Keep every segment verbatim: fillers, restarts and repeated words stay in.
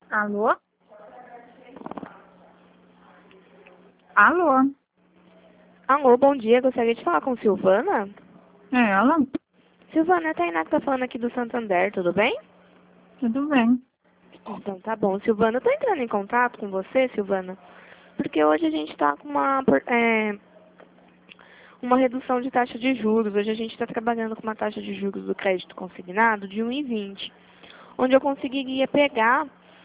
Alô? Alô? Alô, bom dia. Gostaria de falar com Silvana? É ela? Silvana, é a Tainá que tá falando aqui do Santander, tudo bem? Tudo bem. Então tá bom. Silvana, eu tô entrando em contato com você, Silvana, porque hoje a gente tá com uma, por- é, uma redução de taxa de juros. Hoje a gente está trabalhando com uma taxa de juros do crédito consignado de um vírgula vinte, onde eu conseguiria pegar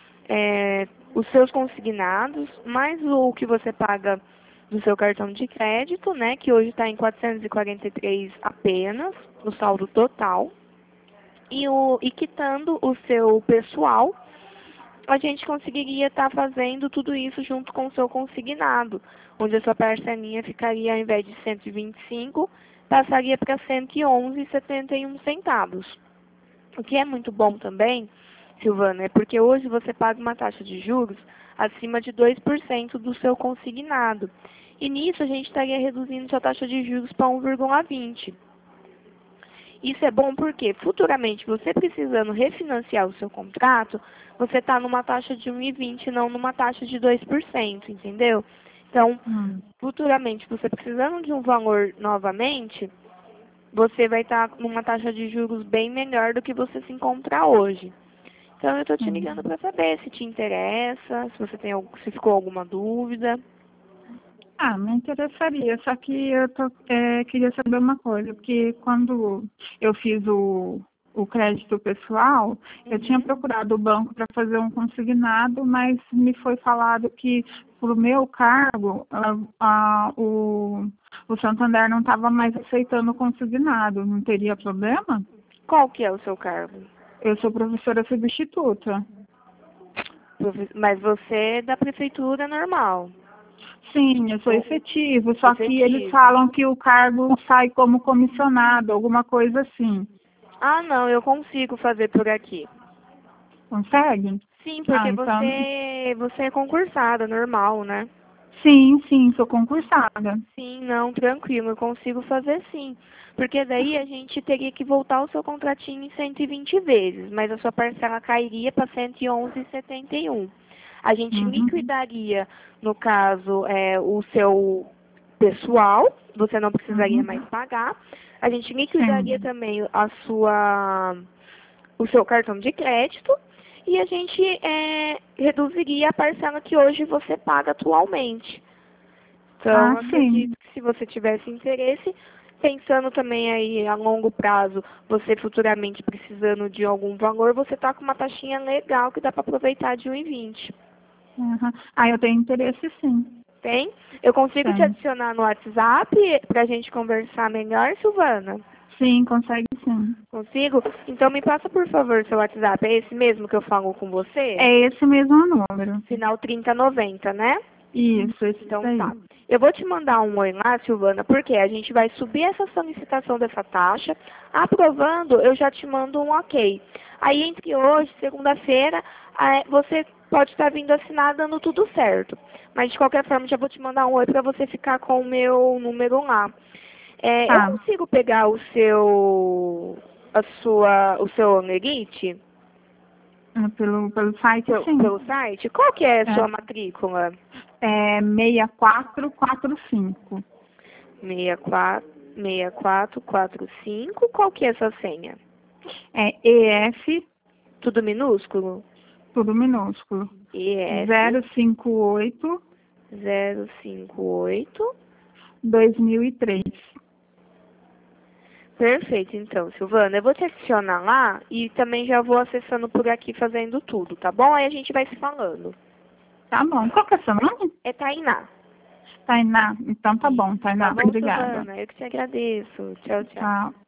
é, os seus consignados, mais o que você paga do seu cartão de crédito, né, que hoje está em quatrocentos e quarenta e três apenas, no saldo total, e, o, e quitando o seu pessoal, a gente conseguiria estar fazendo tudo isso junto com o seu consignado, onde a sua parcelinha ficaria, ao invés de cento e vinte e cinco, passaria para cento e onze reais e setenta e um centavos. O que é muito bom também, Silvana, é porque hoje você paga uma taxa de juros acima de dois por cento do seu consignado. E nisso a gente estaria reduzindo sua taxa de juros para um vírgula vinte. Isso é bom porque futuramente você precisando refinanciar o seu contrato, você está numa taxa de um vírgula vinte e não numa taxa de dois por cento, entendeu? Então, Hum. futuramente você precisando de um valor novamente, você vai estar numa taxa de juros bem melhor do que você se encontra hoje. Então eu estou te Hum. ligando para saber se te interessa, se você tem algu- se ficou alguma dúvida. Ah, me interessaria, só que eu tô, é, queria saber uma coisa, porque quando eu fiz o, o crédito pessoal, eu tinha Uhum. procurado o banco para fazer um consignado, mas me foi falado que para o meu cargo, a, a, o, o Santander não estava mais aceitando o consignado, não teria problema? Qual que é o seu cargo? Eu sou professora substituta. Profe- Mas você é da prefeitura normal, Sim, eu sou ou efetivo, só que eles efetivo. falam que o cargo sai como comissionado, alguma coisa assim. Ah, não, eu consigo fazer por aqui. Consegue? Sim, Ah, porque então. você, você é concursada, normal, né? Sim, sim, sou concursada. Sim, não, tranquilo, eu consigo fazer sim. Porque daí a gente teria que voltar o seu contratinho em cento e vinte vezes, mas a sua parcela cairia para cento e onze reais e setenta e um. A gente Uhum, liquidaria, no caso, é, o seu pessoal, você não precisaria uhum, mais pagar. A gente sim. liquidaria também a sua, o seu cartão de crédito e a gente é, reduziria a parcela que hoje você paga atualmente. Ah, Então, sim. acredito que se você tivesse interesse, pensando também aí a longo prazo, você futuramente precisando de algum valor, você está com uma taxinha legal que dá para aproveitar de um e vinte. Uhum. Ah, eu tenho interesse sim. Tem? Eu consigo te Tem. adicionar no WhatsApp para a gente conversar melhor, Silvana? Sim, consegue sim. Consigo? Então me passa, por favor, seu WhatsApp. É esse mesmo que eu falo com você? É esse mesmo número. Final trinta noventa, né? Isso, esse Então daí. tá. Eu vou te mandar um oi lá, Silvana, porque a gente vai subir essa solicitação dessa taxa. Aprovando, eu já te mando um ok. Aí entre hoje, segunda-feira, eh, você pode estar vindo assinar dando tudo certo. Mas de qualquer forma, já vou te mandar um oi para você ficar com o meu número lá. Eh, eu Tá. consigo pegar o seu, a sua, o seu Onerite É Pelo, pelo site, pelo, sim. pelo site? Qual que é a É, sua matrícula? é seis quatro quatro cinco. seis quatro, seis quatro quatro cinco. Qual que é essa senha? É E F, Tudo minúsculo? tudo minúsculo. E F zero cinco oito zero cinco oito. dois mil e três. Perfeito, então, Silvana. Eu vou te adicionar lá e também já vou acessando por aqui fazendo tudo, tá bom? Aí a gente vai se falando. Tá bom. Qual que é o seu nome? É Tainá. Tainá. Então tá Isso. bom, Tá Tainá. bom, Obrigada. Silvana? Eu que te agradeço. Tchau, tchau. Tchau.